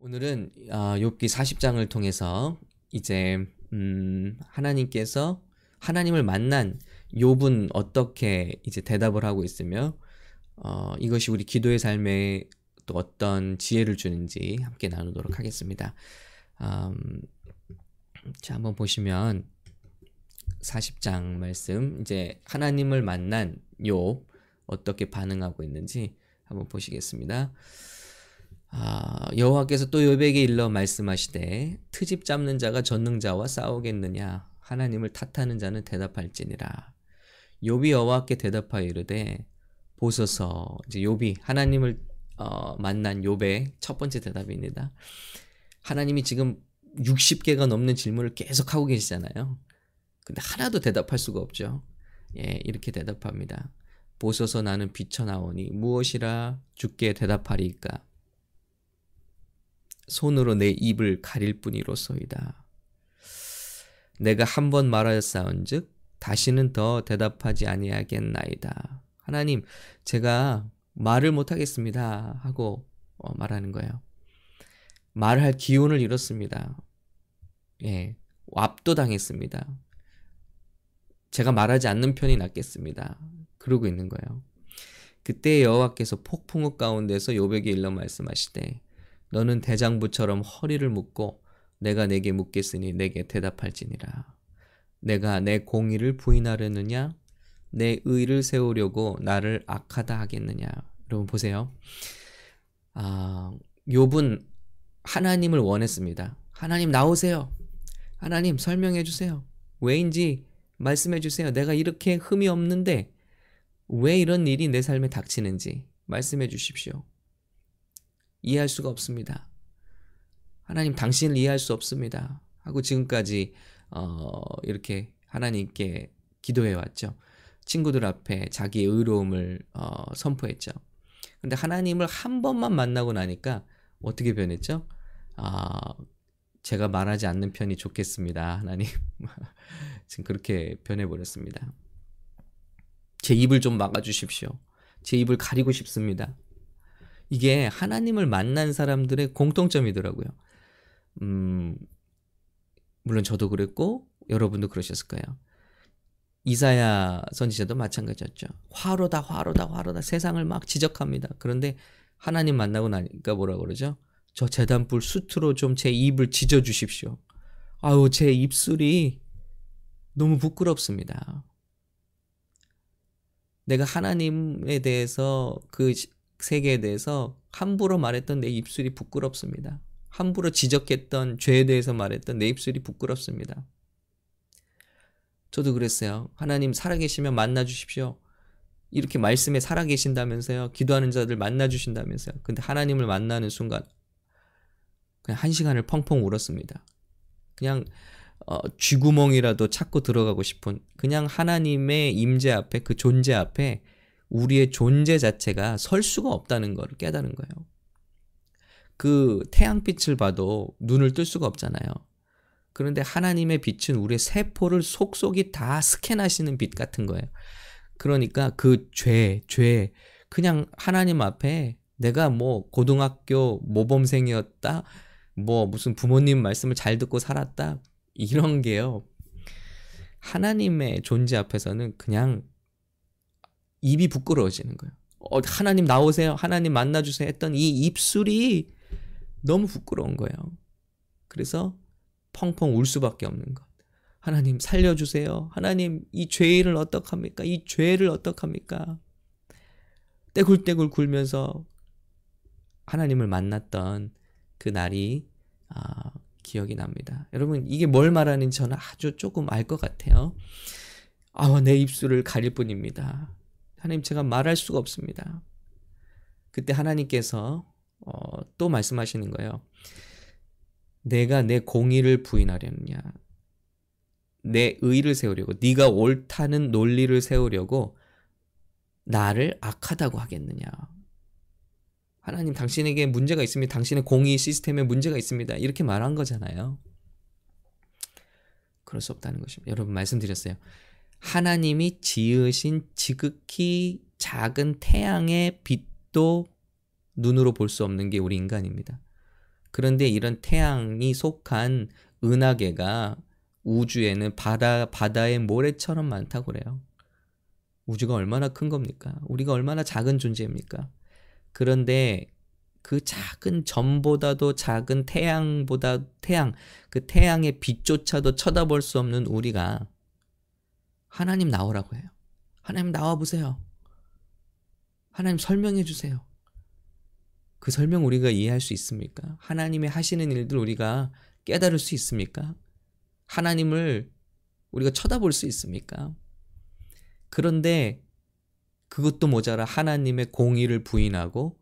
오늘은 욥기 40장을 통해서 이제 하나님께서 하나님을 만난 욥은 어떻게 이제 대답을 하고 있으며 이것이 우리 기도의 삶에 또 어떤 지혜를 주는지 함께 나누도록 하겠습니다. 자, 한번 보시면 40장 말씀, 이제 하나님을 만난 욥 어떻게 반응하고 있는지 한번 보시겠습니다. 여호와께서 또 욥에게 일러 말씀하시되 트집 잡는 자가 전능자와 싸우겠느냐, 하나님을 탓하는 자는 대답할지니라. 욥이 여호와께 대답하여 이르되 보소서. 이제 욥이 하나님을 만난 욥의 첫 번째 대답입니다. 하나님이 지금 60개가 넘는 질문을 계속 하고 계시잖아요. 근데 하나도 대답할 수가 없죠. 이렇게 대답합니다. 보소서, 나는 비쳐나오니 무엇이라 주께 대답하리이까? 손으로 내 입을 가릴 뿐이로소이다. 내가 한 번 말하였사온즉 다시는 더 대답하지 아니하겠나이다. 하나님, 제가 말을 못하겠습니다 하고 말하는 거예요. 말할 기운을 잃었습니다. 압도당했습니다. 제가 말하지 않는 편이 낫겠습니다. 그러고 있는 거예요. 그때 여호와께서 폭풍우 가운데서 욥에게 일러 말씀하시되 너는 대장부처럼 허리를 묶고 내가 내게 묻겠으니 내게 대답할지니라. 내가 내 공의를 부인하려느냐, 내 의를 세우려고 나를 악하다 하겠느냐. 여러분 보세요. 욥은 하나님을 원했습니다. 하나님 나오세요. 하나님 설명해 주세요. 왜인지 말씀해 주세요. 내가 이렇게 흠이 없는데 왜 이런 일이 내 삶에 닥치는지 말씀해 주십시오. 이해할 수가 없습니다. 하나님, 당신을 이해할 수 없습니다 하고 지금까지 이렇게 하나님께 기도해 왔죠. 친구들 앞에 자기의 의로움을 선포했죠. 근데 하나님을 한 번만 만나고 나니까 어떻게 변했죠? 제가 말하지 않는 편이 좋겠습니다, 하나님. 지금 그렇게 변해버렸습니다. 제 입을 좀 막아주십시오. 제 입을 가리고 싶습니다. 이게 하나님을 만난 사람들의 공통점이더라고요. 물론 저도 그랬고 여러분도 그러셨을 거예요. 이사야 선지자도 마찬가지였죠. 화로다 화로다 화로다, 세상을 막 지적합니다. 그런데 하나님 만나고 나니까 뭐라 그러죠? 저 제단불 수트로 좀 제 입을 지져 주십시오. 아유, 제 입술이 너무 부끄럽습니다. 내가 하나님에 대해서, 그 세계에 대해서 함부로 말했던 내 입술이 부끄럽습니다. 함부로 지적했던 죄에 대해서 말했던 내 입술이 부끄럽습니다. 저도 그랬어요. 하나님 살아계시면 만나주십시오. 이렇게 말씀에 살아계신다면서요. 기도하는 자들 만나주신다면서요. 근데 하나님을 만나는 순간 그냥 1시간을 펑펑 울었습니다. 그냥 쥐구멍이라도 찾고 들어가고 싶은, 그냥 하나님의 임재 앞에, 그 존재 앞에 우리의 존재 자체가 설 수가 없다는 걸 깨달은 거예요. 그 태양빛을 봐도 눈을 뜰 수가 없잖아요. 그런데 하나님의 빛은 우리의 세포를 속속이 다 스캔하시는 빛 같은 거예요. 그러니까 그 죄, 그냥 하나님 앞에 내가 뭐 고등학교 모범생이었다, 뭐 무슨 부모님 말씀을 잘 듣고 살았다, 이런 게요, 하나님의 존재 앞에서는 그냥 입이 부끄러워지는 거예요. 하나님 나오세요, 하나님 만나주세요 했던 이 입술이 너무 부끄러운 거예요. 그래서 펑펑 울 수밖에 없는 것. 하나님 살려주세요. 하나님 이 죄를 어떡합니까? 이 죄를 어떡합니까? 떼굴떼굴 굴면서 하나님을 만났던 그 날이 기억이 납니다. 여러분, 이게 뭘 말하는지 저는 아주 조금 알 것 같아요. 내 입술을 가릴 뿐입니다. 하나님, 제가 말할 수가 없습니다. 그때 하나님께서 또 말씀하시는 거예요. 내가 내 공의를 부인하려느냐, 내 의를 세우려고, 네가 옳다는 논리를 세우려고 나를 악하다고 하겠느냐. 하나님, 당신에게 문제가 있습니다. 당신의 공의 시스템에 문제가 있습니다. 이렇게 말한 거잖아요. 그럴 수 없다는 것입니다. 여러분, 말씀드렸어요. 하나님이 지으신 지극히 작은 태양의 빛도 눈으로 볼 수 없는 게 우리 인간입니다. 그런데 이런 태양이 속한 은하계가 우주에는 바다의 모래처럼 많다고 그래요. 우주가 얼마나 큰 겁니까? 우리가 얼마나 작은 존재입니까? 그런데 그 작은 점보다도 작은 그 태양의 빛조차도 쳐다볼 수 없는 우리가 하나님 나오라고 해요. 하나님 나와 보세요. 하나님 설명해 주세요. 그 설명 우리가 이해할 수 있습니까? 하나님의 하시는 일들 우리가 깨달을 수 있습니까? 하나님을 우리가 쳐다볼 수 있습니까? 그런데 그것도 모자라 하나님의 공의를 부인하고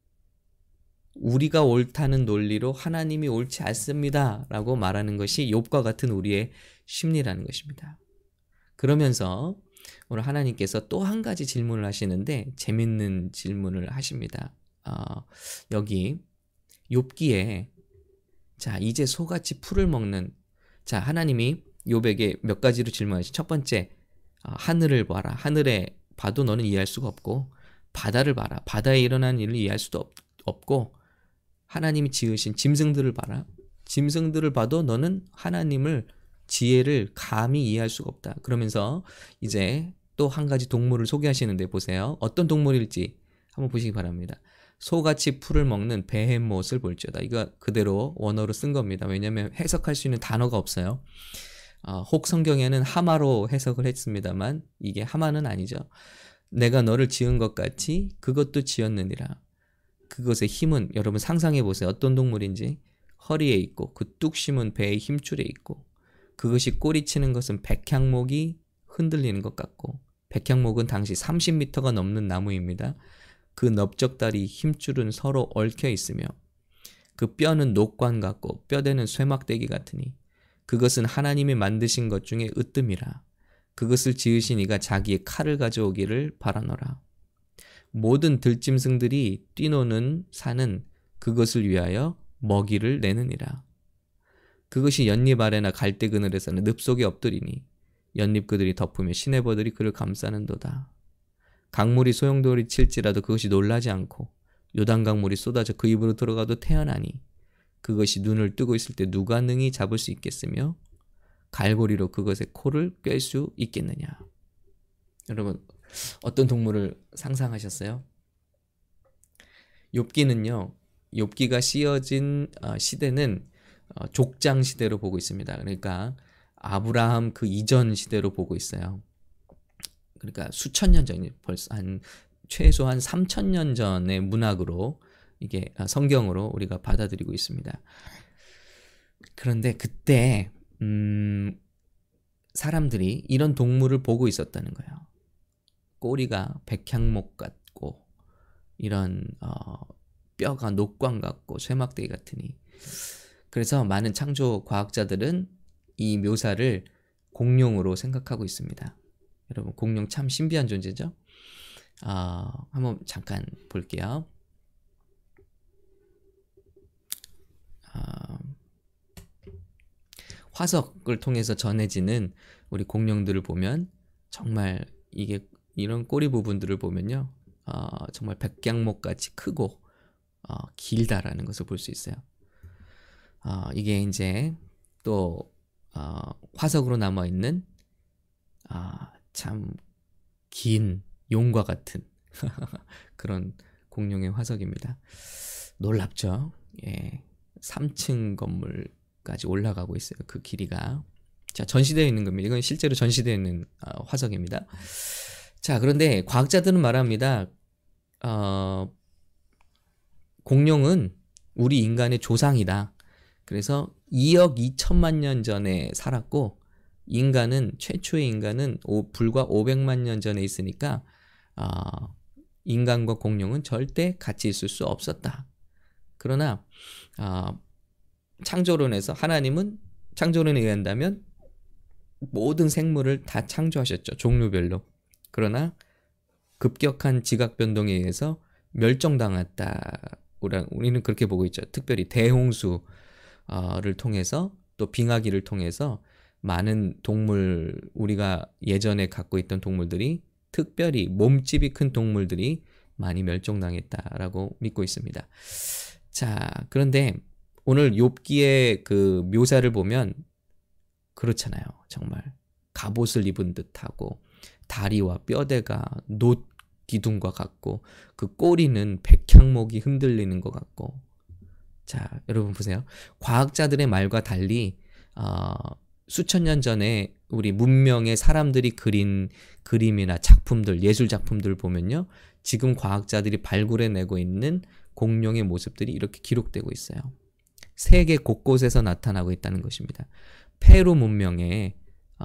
우리가 옳다는 논리로 하나님이 옳지 않습니다 라고 말하는 것이 욥과 같은 우리의 심리라는 것입니다. 그러면서 오늘 하나님께서 또 한 가지 질문을 하시는데 재밌는 질문을 하십니다. 여기 욥기에 자 이제 소같이 풀을 먹는 자 하나님이 욥에게 몇 가지로 질문하시. 첫 번째 하늘을 봐라. 하늘에 봐도 너는 이해할 수가 없고 바다를 봐라. 바다에 일어나는 일을 이해할 수도 없고 하나님이 지으신 짐승들을 봐라. 짐승들을 봐도 너는 하나님을 지혜를 감히 이해할 수가 없다. 그러면서 이제 또 한 가지 동물을 소개하시는데 보세요. 어떤 동물일지 한번 보시기 바랍니다. 소같이 풀을 먹는 베헤못을 볼지어다. 이거 그대로 원어로 쓴 겁니다. 왜냐하면 해석할 수 있는 단어가 없어요. 혹 성경에는 하마로 해석을 했습니다만 이게 하마는 아니죠. 내가 너를 지은 것 같이 그것도 지었느니라. 그것의 힘은 여러분 상상해 보세요. 어떤 동물인지. 허리에 있고 그 뚝심은 배의 힘줄에 있고 그것이 꼬리치는 것은 백향목이 흔들리는 것 같고 백향목은 당시 30m가 넘는 나무입니다. 그 넓적다리 힘줄은 서로 얽혀 있으며 그 뼈는 녹관 같고 뼈대는 쇠막대기 같으니 그것은 하나님이 만드신 것 중에 으뜸이라. 그것을 지으신 이가 자기의 칼을 가져오기를 바라노라. 모든 들짐승들이 뛰노는 산은 그것을 위하여 먹이를 내느니라. 그것이 연잎 아래나 갈대 그늘에서는 늪속에 엎드리니 연잎 그들이 덮으며 시내버들이 그를 감싸는도다. 강물이 소용돌이 칠지라도 그것이 놀라지 않고 요단강물이 쏟아져 그 입으로 들어가도 태어나니 그것이 눈을 뜨고 있을 때 누가 능히 잡을 수 있겠으며 갈고리로 그것의 코를 꿰 수 있겠느냐. 여러분 어떤 동물을 상상하셨어요? 욥기는요. 욥기가 쓰여진 시대는 족장 시대로 보고 있습니다. 그러니까 아브라함 그 이전 시대로 보고 있어요. 그러니까 수천 년 전이 벌써 최소한 3,000년 전의 문학으로 이게 성경으로 우리가 받아들이고 있습니다. 그런데 그때 사람들이 이런 동물을 보고 있었다는 거예요. 꼬리가 백향목 같고 이런 뼈가 녹광 같고 쇠막대기 같으니 그래서 많은 창조 과학자들은 이 묘사를 공룡으로 생각하고 있습니다. 여러분 공룡 참 신비한 존재죠. 한번 잠깐 볼게요. 화석을 통해서 전해지는 우리 공룡들을 보면 정말 이런 꼬리 부분들을 보면요. 정말 백향목같이 크고 길다라는 것을 볼 수 있어요. 이게 이제 또 화석으로 남아있는 참 긴 용과 같은 그런 공룡의 화석입니다. 놀랍죠? 예, 3층 건물까지 올라가고 있어요. 그 길이가. 자, 전시되어 있는 겁니다. 이건 실제로 전시되어 있는 화석입니다. 자, 그런데 과학자들은 말합니다. 공룡은 우리 인간의 조상이다. 그래서 2억 2천만 년 전에 살았고 최초의 인간은 불과 500만 년 전에 있으니까 인간과 공룡은 절대 같이 있을 수 없었다. 그러나 하나님은 창조론에 의한다면 모든 생물을 다 창조하셨죠. 종류별로. 그러나 급격한 지각 변동에 의해서 멸종당했다. 우리는 그렇게 보고 있죠. 특별히 대홍수를 통해서 또 빙하기를 통해서 많은 우리가 예전에 갖고 있던 동물들이 특별히 몸집이 큰 동물들이 많이 멸종당했다라고 믿고 있습니다. 자, 그런데 오늘 욥기의 그 묘사를 보면 그렇잖아요. 정말 갑옷을 입은 듯하고 다리와 뼈대가 놋 기둥과 같고 그 꼬리는 백향목이 흔들리는 것 같고. 자, 여러분 보세요. 과학자들의 말과 달리 수천 년 전에 우리 문명의 사람들이 그린 그림이나 작품들, 예술 작품들을 보면요. 지금 과학자들이 발굴해내고 있는 공룡의 모습들이 이렇게 기록되고 있어요. 세계 곳곳에서 나타나고 있다는 것입니다. 페루 문명에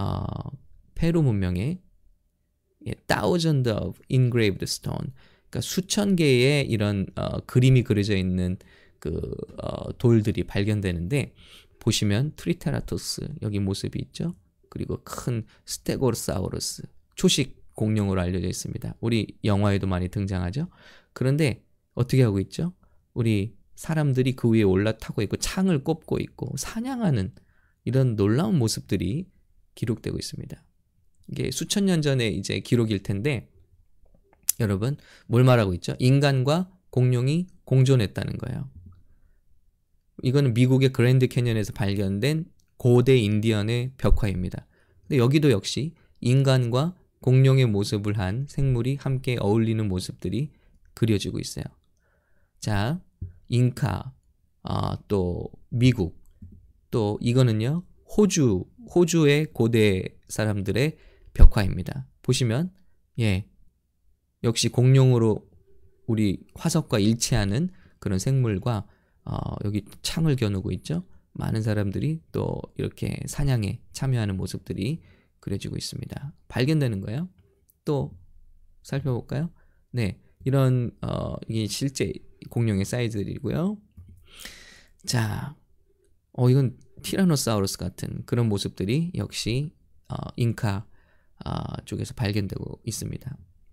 thousands of engraved stone, 그러니까 수천 개의 이런 그림이 그려져 있는 그 돌들이 발견되는데 보시면 트리케라토스 여기 모습이 있죠. 그리고 큰 스테고사우루스 초식 공룡으로 알려져 있습니다. 우리 영화에도 많이 등장하죠. 그런데 어떻게 하고 있죠? 우리 사람들이 그 위에 올라타고 있고 창을 꼽고 있고 사냥하는 이런 놀라운 모습들이 기록되고 있습니다. 이게 수천 년 전에 이제 기록일 텐데 여러분 뭘 말하고 있죠? 인간과 공룡이 공존했다는 거예요. 이거는 미국의 그랜드 캐년에서 발견된 고대 인디언의 벽화입니다. 근데 여기도 역시 인간과 공룡의 모습을 한 생물이 함께 어울리는 모습들이 그려지고 있어요. 자, 잉카, 또 미국, 또 이거는요 호주의 고대 사람들의 벽화입니다. 보시면 역시 공룡으로 우리 화석과 일치하는 그런 생물과 여기 창을 겨누고 있죠. 많은 사람들이 또 이렇게 사냥에 참여하는 모습들이 그려지고 있습니다. 발견되는 거예요. 또 살펴볼까요? 네, 이런 이게 실제 공룡의 사이즈들이고요. 자, 이건 티라노사우루스 같은 그런 모습들이 역시 잉카 쪽에서 발견되고 있습니다.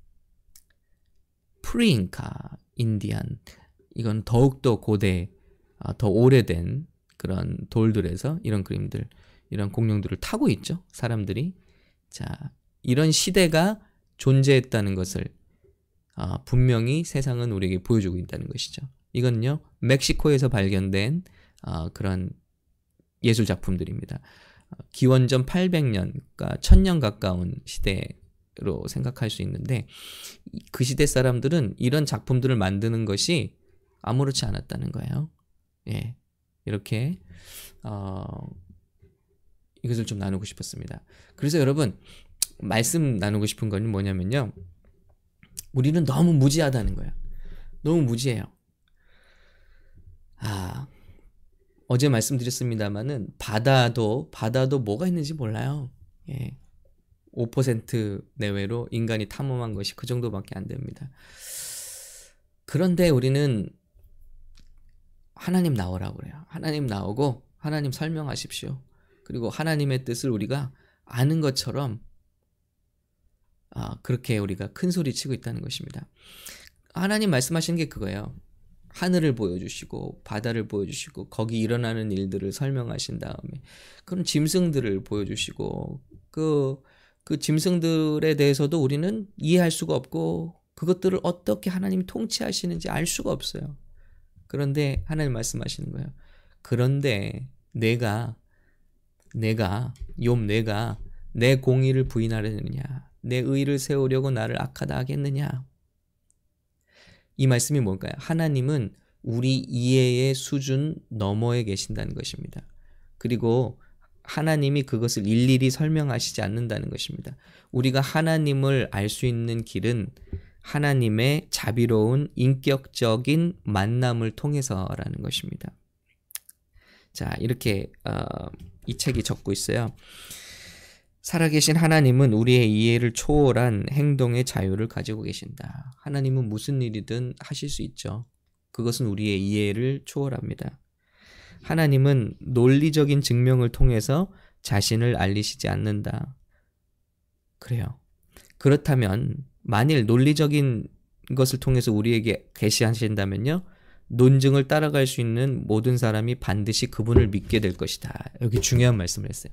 프리잉카 인디안, 이건 더욱더 고대, 더 오래된 그런 돌들에서 이런 그림들, 이런 공룡들을 타고 있죠. 사람들이. 자, 이런 시대가 존재했다는 것을 분명히 세상은 우리에게 보여주고 있다는 것이죠. 이건요, 멕시코에서 발견된 그런 예술 작품들입니다. 기원전 800년, 그러니까 1000년 가까운 시대로 생각할 수 있는데 그 시대 사람들은 이런 작품들을 만드는 것이 아무렇지 않았다는 거예요. 예, 이렇게 이것을 좀 나누고 싶었습니다. 그래서 여러분 말씀 나누고 싶은 건 뭐냐면요, 우리는 너무 무지하다는 거예요. 너무 무지해요. 어제 말씀드렸습니다마는 바다도 뭐가 있는지 몰라요. 5% 내외로 인간이 탐험한 것이 그 정도밖에 안 됩니다. 그런데 우리는 하나님 나오라고 그래요. 하나님 나오고 하나님 설명하십시오. 그리고 하나님의 뜻을 우리가 아는 것처럼 그렇게 우리가 큰 소리 치고 있다는 것입니다. 하나님 말씀하시는 게 그거예요. 하늘을 보여주시고 바다를 보여주시고 거기 일어나는 일들을 설명하신 다음에 그런 짐승들을 보여주시고 그 짐승들에 대해서도 우리는 이해할 수가 없고 그것들을 어떻게 하나님이 통치하시는지 알 수가 없어요. 그런데 하나님 말씀하시는 거예요. 그런데 내가 내 공의를 부인하려느냐, 내 의를 세우려고 나를 악하다 하겠느냐. 이 말씀이 뭘까요? 하나님은 우리 이해의 수준 너머에 계신다는 것입니다. 그리고 하나님이 그것을 일일이 설명하시지 않는다는 것입니다. 우리가 하나님을 알 수 있는 길은 하나님의 자비로운 인격적인 만남을 통해서라는 것입니다. 자, 이렇게 이 책이 적고 있어요. 살아계신 하나님은 우리의 이해를 초월한 행동의 자유를 가지고 계신다. 하나님은 무슨 일이든 하실 수 있죠. 그것은 우리의 이해를 초월합니다. 하나님은 논리적인 증명을 통해서 자신을 알리시지 않는다. 그래요. 그렇다면 만일 논리적인 것을 통해서 우리에게 계시하신다면요, 논증을 따라갈 수 있는 모든 사람이 반드시 그분을 믿게 될 것이다. 여기 중요한 말씀을 했어요.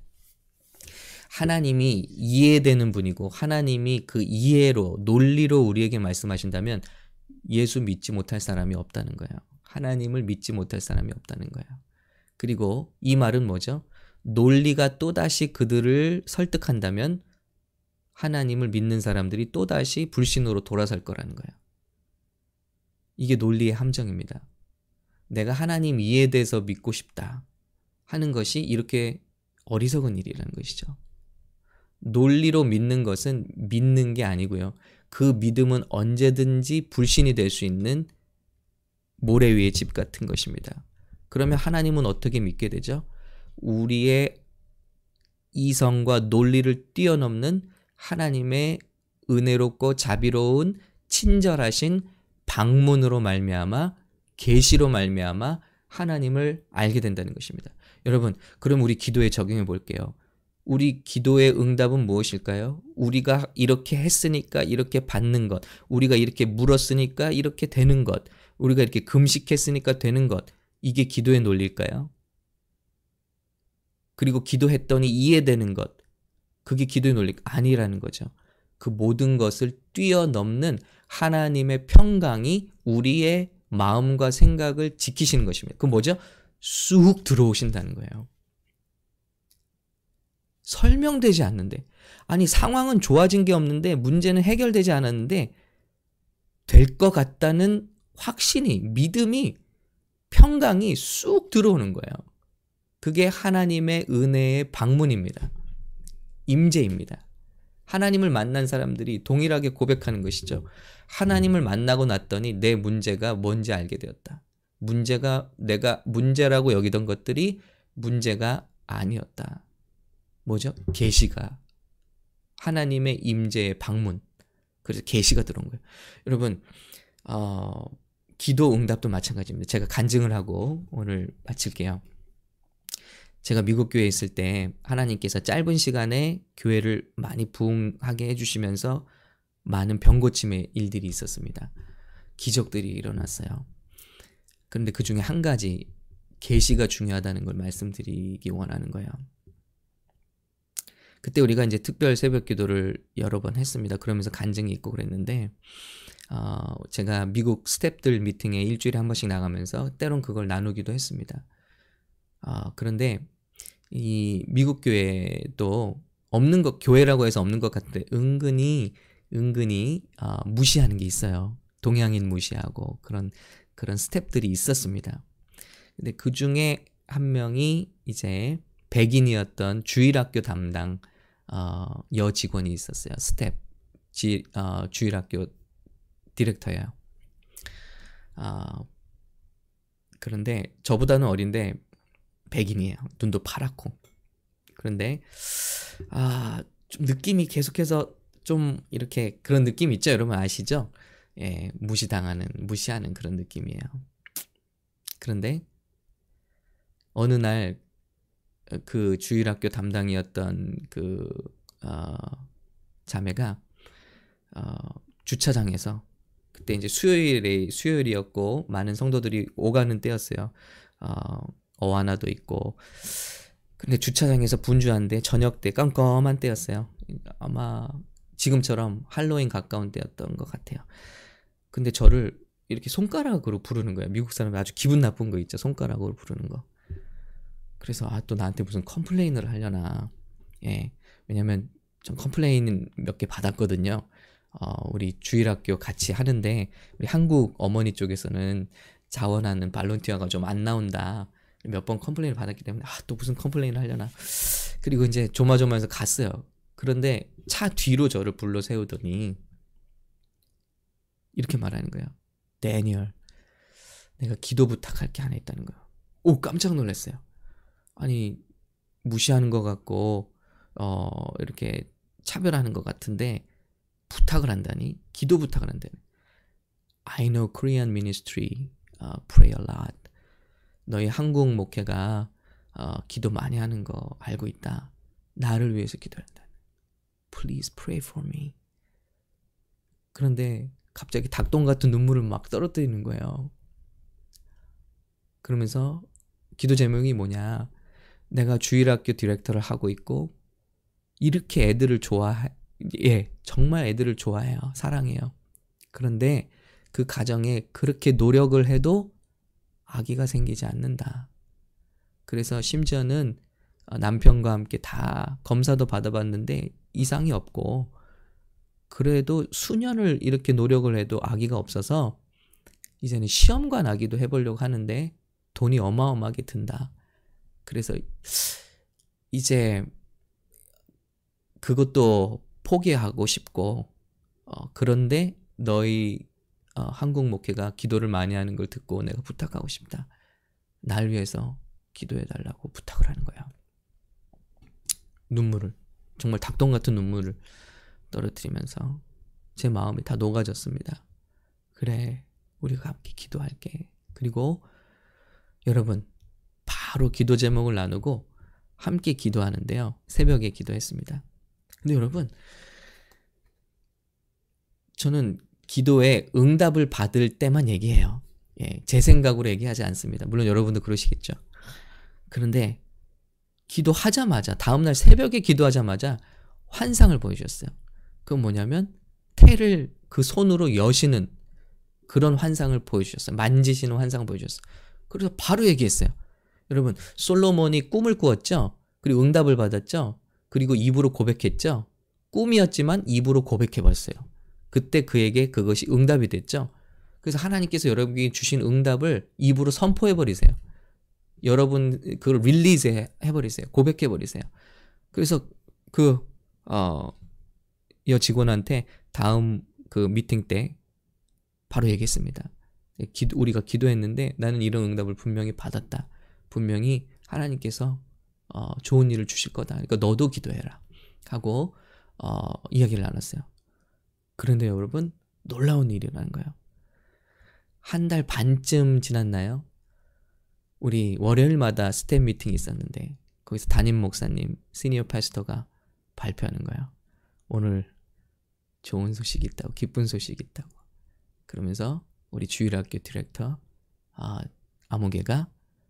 하나님이 이해되는 분이고 하나님이 그 이해로 논리로 우리에게 말씀하신다면 예수 믿지 못할 사람이 없다는 거예요. 하나님을 믿지 못할 사람이 없다는 거예요. 그리고 이 말은 뭐죠? 논리가 또다시 그들을 설득한다면 하나님을 믿는 사람들이 또다시 불신으로 돌아설 거라는 거예요. 이게 논리의 함정입니다. 내가 하나님 이에 대해서 믿고 싶다 하는 것이 이렇게 어리석은 일이라는 것이죠. 논리로 믿는 것은 믿는 게 아니고요. 그 믿음은 언제든지 불신이 될 수 있는 모래 위의 집 같은 것입니다. 그러면 하나님은 어떻게 믿게 되죠? 우리의 이성과 논리를 뛰어넘는 하나님의 은혜롭고 자비로운 친절하신 방문으로 말미암아 계시로 말미암아 하나님을 알게 된다는 것입니다. 여러분, 그럼 우리 기도에 적용해 볼게요. 우리 기도의 응답은 무엇일까요? 우리가 이렇게 했으니까 이렇게 받는 것, 우리가 이렇게 물었으니까 이렇게 되는 것, 우리가 이렇게 금식했으니까 되는 것, 이게 기도의 논리일까요? 그리고 기도했더니 이해되는 것, 그게 기도의 논리가 아니라는 거죠. 그 모든 것을 뛰어넘는 하나님의 평강이 우리의 마음과 생각을 지키시는 것입니다. 그 뭐죠? 쑥 들어오신다는 거예요. 설명되지 않는데, 아니 상황은 좋아진 게 없는데 문제는 해결되지 않았는데 될 것 같다는 확신이, 믿음이, 평강이 쑥 들어오는 거예요. 그게 하나님의 은혜의 방문입니다. 임재입니다. 하나님을 만난 사람들이 동일하게 고백하는 것이죠. 하나님을 만나고 났더니 내 문제가 뭔지 알게 되었다. 문제가 내가 문제라고 여기던 것들이 문제가 아니었다. 뭐죠? 계시가, 하나님의 임재의 방문. 그래서 계시가 들어온 거예요. 여러분, 기도 응답도 마찬가지입니다. 제가 간증을 하고 오늘 마칠게요. 제가 미국 교회에 있을 때 하나님께서 짧은 시간에 교회를 많이 부흥하게 해주시면서 많은 병 고침의 일들이 있었습니다. 기적들이 일어났어요. 그런데 그 중에 한 가지, 계시가 중요하다는 걸 말씀드리기 원하는 거예요. 그때 우리가 이제 특별 새벽 기도를 여러 번 했습니다. 그러면서 간증이 있고 그랬는데, 제가 미국 스태프들 미팅에 일주일에 한 번씩 나가면서 때론 그걸 나누기도 했습니다. 그런데 이 미국 교회도 없는 것, 교회라고 해서 없는 것 같은데 은근히 무시하는 게 있어요. 동양인 무시하고 그런 스태프들이 있었습니다. 근데 그 중에 한 명이 이제 백인이었던 주일학교 담당 여 직원이 있었어요. 스텝 주일학교 디렉터예요. 그런데 저보다는 어린데 백인이에요. 눈도 파랗고. 그런데 좀 느낌이 계속해서 좀 이렇게 그런 느낌 있죠? 여러분 아시죠? 예, 무시하는 그런 느낌이에요. 그런데 어느 날 그 주일학교 담당이었던 그 자매가 주차장에서, 그때 이제 수요일이었고 많은 성도들이 오가는 때였어요. 어와나도 있고. 근데 주차장에서 분주한데 저녁 때 깜깜한 때였어요. 아마 지금처럼 할로윈 가까운 때였던 것 같아요. 근데 저를 이렇게 손가락으로 부르는 거예요. 미국 사람이 아주 기분 나쁜 거 있죠. 손가락으로 부르는 거. 그래서 또 나한테 무슨 컴플레인을 하려나. 예. 왜냐면 전 컴플레인 몇 개 받았거든요. 우리 주일학교 같이 하는데 우리 한국 어머니 쪽에서는 자원하는 발론티어가 좀 안 나온다. 몇 번 컴플레인을 받았기 때문에 또 무슨 컴플레인을 하려나. 그리고 이제 조마조마해서 갔어요. 그런데 차 뒤로 저를 불러 세우더니 이렇게 말하는 거예요. 데니얼, 내가 기도 부탁할 게 하나 있다는 거예요. 오, 깜짝 놀랐어요. 아니, 무시하는 것 같고 이렇게 차별하는 것 같은데 부탁을 한다니, 기도 부탁을 한다니. I know Korean ministry pray a lot. 너희 한국 목회가 기도 많이 하는 거 알고 있다. 나를 위해서 기도한다. Please pray for me. 그런데 갑자기 닭똥 같은 눈물을 막 떨어뜨리는 거예요. 그러면서 기도 제목이 뭐냐, 내가 주일학교 디렉터를 하고 있고 이렇게 애들을 정말 애들을 좋아해요. 사랑해요. 그런데 그 가정에 그렇게 노력을 해도 아기가 생기지 않는다. 그래서 심지어는 남편과 함께 다 검사도 받아봤는데 이상이 없고, 그래도 수년을 이렇게 노력을 해도 아기가 없어서 이제는 시험관 아기도 해보려고 하는데 돈이 어마어마하게 든다. 그래서 이제 그것도 포기하고 싶고, 그런데 너희 한국 목회가 기도를 많이 하는 걸 듣고 내가 부탁하고 싶다. 날 위해서 기도해달라고 부탁을 하는 거야. 눈물을, 정말 닭똥 같은 눈물을 떨어뜨리면서 제 마음이 다 녹아졌습니다. 그래, 우리가 함께 기도할게. 그리고 여러분, 바로 기도 제목을 나누고 함께 기도하는데요. 새벽에 기도했습니다. 근데 여러분, 저는 기도에 응답을 받을 때만 얘기해요. 제 생각으로 얘기하지 않습니다. 물론 여러분도 그러시겠죠. 그런데 기도하자마자, 다음날 새벽에 기도하자마자 환상을 보여주셨어요. 그건 뭐냐면 태를 그 손으로 여시는 그런 환상을 보여주셨어요. 만지시는 환상을 보여주셨어요. 그래서 바로 얘기했어요. 여러분, 솔로몬이 꿈을 꾸었죠? 그리고 응답을 받았죠? 그리고 입으로 고백했죠? 꿈이었지만 입으로 고백해버렸어요. 그때 그에게 그것이 응답이 됐죠? 그래서 하나님께서 여러분에게 주신 응답을 입으로 선포해버리세요. 여러분 그걸 릴리즈 해버리세요. 고백해버리세요. 그래서 그 직원한테 다음 그 미팅 때 바로 얘기했습니다. 우리가 기도했는데 나는 이런 응답을 분명히 받았다. 분명히 하나님께서 좋은 일을 주실 거다. 그러니까 너도 기도해라 하고 이야기를 나눴어요. 그런데 여러분, 놀라운 일이 일어난 거예요. 한 달 반쯤 지났나요? 우리 월요일마다 스텝 미팅이 있었는데 거기서 담임 목사님, 시니어 파스터가 발표하는 거예요. 오늘 좋은 소식이 있다고, 기쁜 소식이 있다고. 그러면서 우리 주일학교 디렉터 아무개가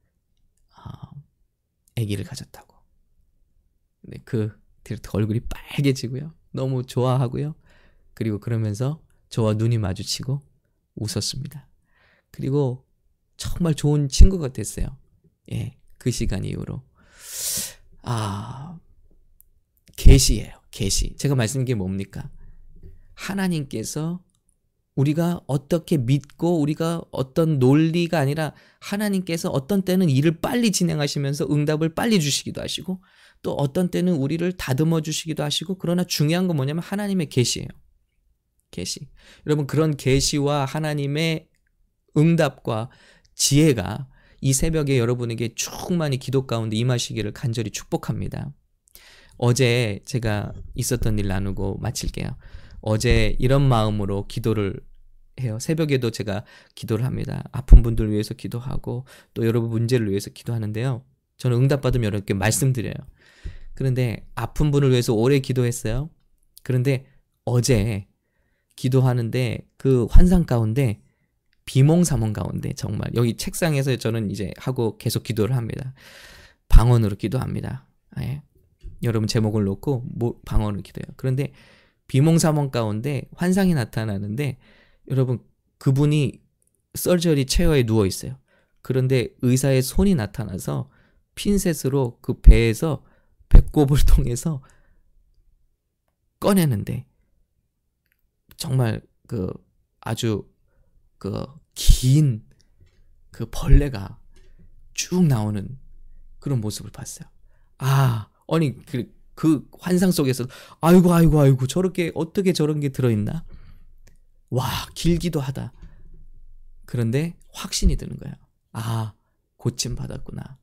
아기를 가졌다고. 근데 그 디렉터 얼굴이 빨개지고요. 너무 좋아하고요. 그리고 그러면서 저와 눈이 마주치고 웃었습니다. 그리고 정말 좋은 친구가 됐어요. 그 시간 이후로. 계시예요. 계시. 제가 말씀드린 게 뭡니까? 하나님께서 우리가 어떻게 믿고 우리가 어떤 논리가 아니라 하나님께서 어떤 때는 일을 빨리 진행하시면서 응답을 빨리 주시기도 하시고, 또 어떤 때는 우리를 다듬어 주시기도 하시고, 그러나 중요한 건 뭐냐면 하나님의 계시예요. 계시. 여러분, 그런 계시와 하나님의 응답과 지혜가 이 새벽에 여러분에게 충만히 기도 가운데 임하시기를 간절히 축복합니다. 어제 제가 있었던 일 나누고 마칠게요. 어제 이런 마음으로 기도를 해요. 새벽에도 제가 기도를 합니다. 아픈 분들 위해서 기도하고 또 여러분 문제를 위해서 기도하는데요. 저는 응답받으면 여러분께 말씀드려요. 그런데 아픈 분을 위해서 오래 기도했어요. 그런데 어제 기도하는데 그 환상 가운데, 비몽사몽 가운데, 정말 여기 책상에서 저는 이제 하고 계속 기도를 합니다. 방언으로 기도합니다. 여러분 제목을 놓고 방언으로 기도해요. 그런데 비몽사몽 가운데 환상이 나타나는데, 여러분 그분이 서저리 체어에 누워 있어요. 그런데 의사의 손이 나타나서 핀셋으로 그 배에서 배꼽을 통해서 꺼내는데, 정말 아주 긴 벌레가 쭉 나오는 그런 모습을 봤어요. 아니 그 환상 속에서 아이고 저렇게 어떻게 저런 게 들어있나? 와, 길기도 하다. 그런데 확신이 드는 거예요. 고침받았구나.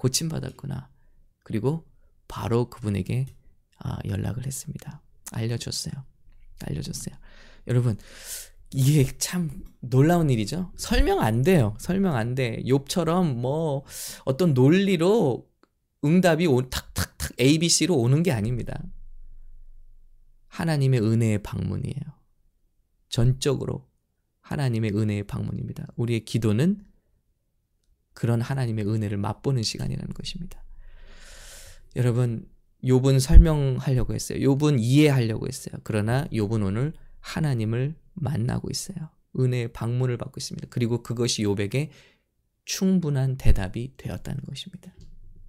그리고 바로 그분에게 연락을 했습니다. 알려줬어요. 여러분, 이게 참 놀라운 일이죠. 설명 안 돼요. 욥처럼 뭐 어떤 논리로 응답이 탁탁탁 ABC로 오는 게 아닙니다. 하나님의 은혜의 방문이에요. 전적으로 하나님의 은혜의 방문입니다. 우리의 기도는 그런 하나님의 은혜를 맛보는 시간이라는 것입니다. 여러분, 욥은 설명하려고 했어요. 욥은 이해하려고 했어요. 그러나 욥은 오늘 하나님을 만나고 있어요. 은혜의 방문을 받고 있습니다. 그리고 그것이 욥에게 충분한 대답이 되었다는 것입니다.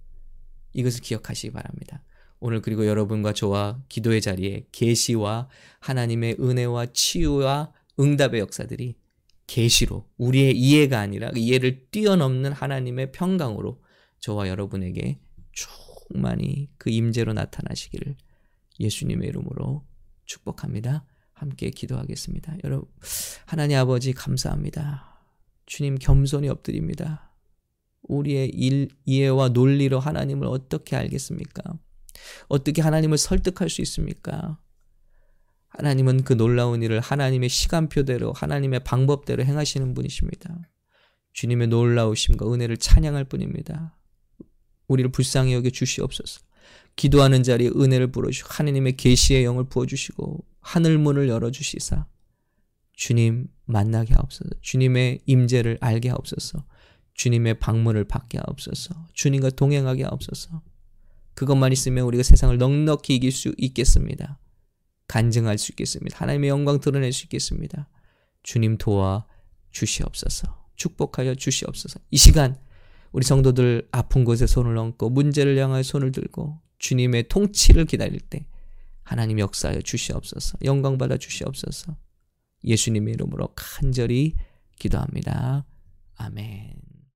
이것을 기억하시기 바랍니다. 오늘 그리고 여러분과 저와 기도의 자리에 계시와 하나님의 은혜와 치유와 응답의 역사들이 계시로 우리의 이해가 아니라 이해를 뛰어넘는 하나님의 평강으로 저와 여러분에게 충만히 그 임재로 나타나시기를 예수님의 이름으로 축복합니다. 함께 기도하겠습니다. 여러분, 하나님 아버지 감사합니다. 주님 겸손히 엎드립니다. 우리의 이해와 논리로 하나님을 어떻게 알겠습니까? 어떻게 하나님을 설득할 수 있습니까? 하나님은 그 놀라운 일을 하나님의 시간표대로 하나님의 방법대로 행하시는 분이십니다. 주님의 놀라우심과 은혜를 찬양할 뿐입니다. 우리를 불쌍히 여겨 주시옵소서. 기도하는 자리에 은혜를 부어주시고 하나님의 계시의 영을 부어주시고 하늘문을 열어주시사 주님 만나게 하옵소서. 주님의 임재를 알게 하옵소서. 주님의 방문을 받게 하옵소서. 주님과 동행하게 하옵소서. 그것만 있으면 우리가 세상을 넉넉히 이길 수 있겠습니다. 간증할 수 있겠습니다. 하나님의 영광 드러낼 수 있겠습니다. 주님 도와 주시옵소서. 축복하여 주시옵소서. 이 시간 우리 성도들 아픈 곳에 손을 얹고 문제를 향하여 손을 들고 주님의 통치를 기다릴 때 하나님 역사하여 주시옵소서. 영광 받아 주시옵소서. 예수님의 이름으로 간절히 기도합니다. 아멘.